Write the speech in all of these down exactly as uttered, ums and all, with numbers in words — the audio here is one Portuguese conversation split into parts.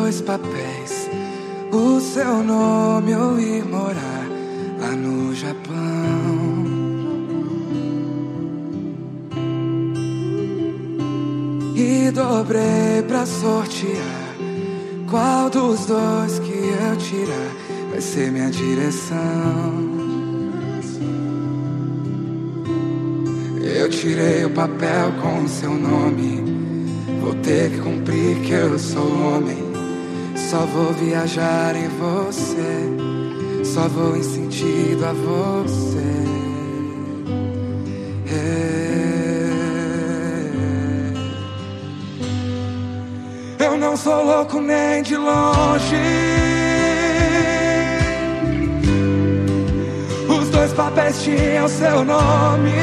dois papéis, o seu nome eu ir morar lá no Japão. E dobrei pra sortear qual dos dois que eu tirar vai ser minha direção. Eu tirei o papel com o seu nome, vou ter que cumprir que eu sou homem. Só vou viajar em você, só vou em sentido a você. É. Eu não sou louco nem de longe. Os dois papéis tinham seu nome.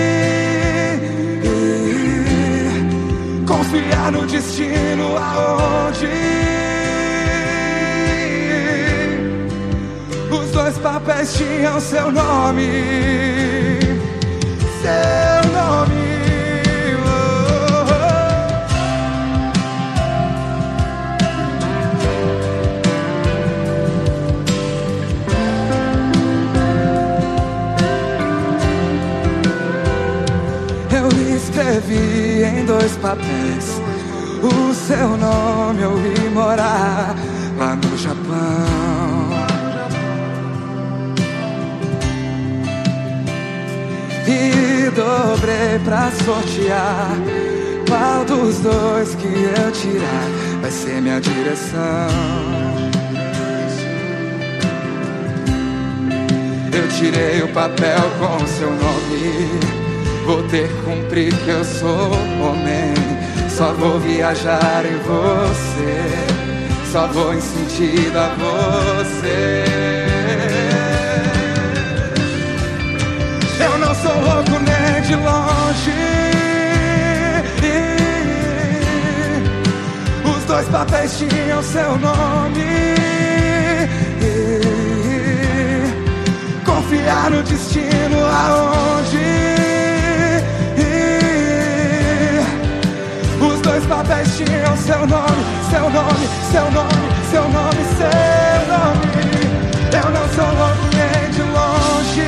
Confiar no destino aonde os dois papéis tinham seu nome. Seu nome. Oh, oh. Eu escrevi em dois papéis o seu nome, eu ir morar lá no Japão. E dobrei pra sortear qual dos dois que eu tirar vai ser minha direção. Eu tirei o papel com o seu nome, vou ter que cumprir que eu sou homem. Só vou viajar em você, só vou em sentido a você. Eu não sou louco nem de longe. Os dois papéis tinham seu nome. Confiar no destino aonde os dois papéis tinham seu nome, seu nome, seu nome, seu nome, seu nome. Eu não sou louco nem de longe.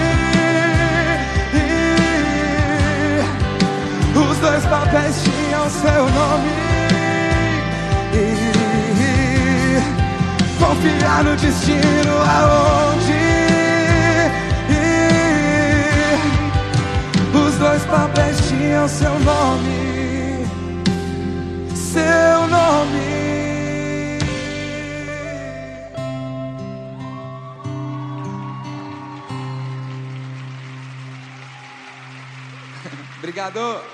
Os dois papéis tinham seu nome. Confiar no destino aonde os dois papéis tinham seu nome. Seu nome. Obrigado.